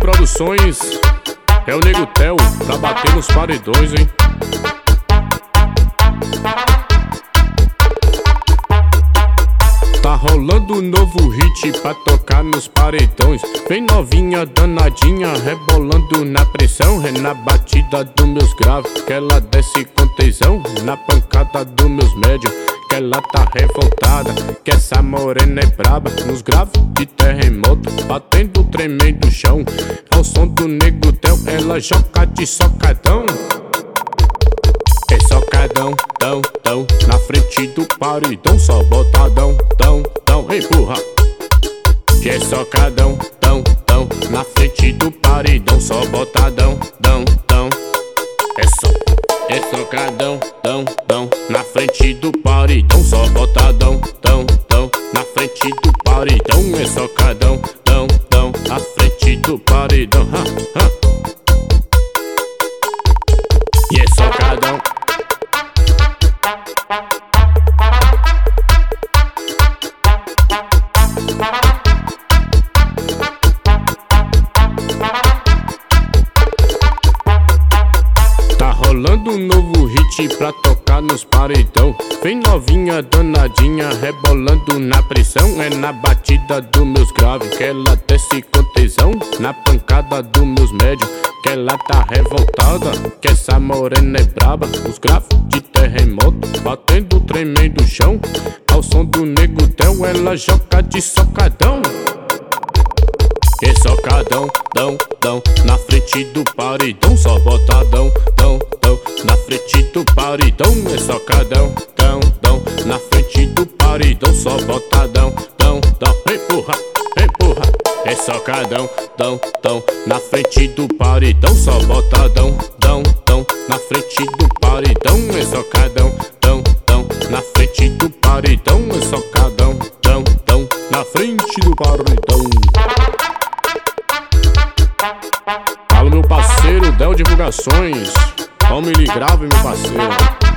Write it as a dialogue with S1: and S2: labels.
S1: Produções, é o Nego Tel, pra bater nos paredões, hein? Tá rolando um novo hit pra tocar nos paredões. Vem novinha, danadinha, rebolando na pressão. É na batida dos meus graves que ela desce com tesão. Na pancada dos meus médios que ela tá revoltada. Que essa morena é braba, nos graves de terremoto, batendo tremendo chão. Ao som do Nego Tel, ela joga de socadão. É socadão, tão, tão, na frente do paredão, só botadão, tão, tão, empurra. Que é socadão, tão, tão, na frente do paredão, só botadão, tão, tão. É socadão, tão, tão, na frente do paredão, só botadão, tão, tão, na frente do paredão. É socadão, tão, tão, na frente do paredão, E é socadão. Tá rolando um novo hit pra tocar nos paredão. Vem novinha, danadinha, rebolando na pressão. É na batida dos meus graves que ela desce com tesão. Na pancada dos meus médios que ela tá revoltada. Que essa morena é braba, os graves de terremoto, batendo tremendo chão. Ao som do Nego Tel, ela joga de socadão. Que socadão, dão, dão, na frente do paredão, só botadão, dão, dão, na frente do paredão. É socadão, dão, dão, na frente do paredão, só botadão, dão, dão, empurra, empurra. É socadão, dão, dão, na frente do paredão, só botadão, dão, dão, na frente do paredão. É socadão, dão, dão, na frente do paredão. É socadão, dão, dão, na frente do paredão. Fala, meu parceiro, Del Divulgações. Tome-lhe grave, meu parceiro.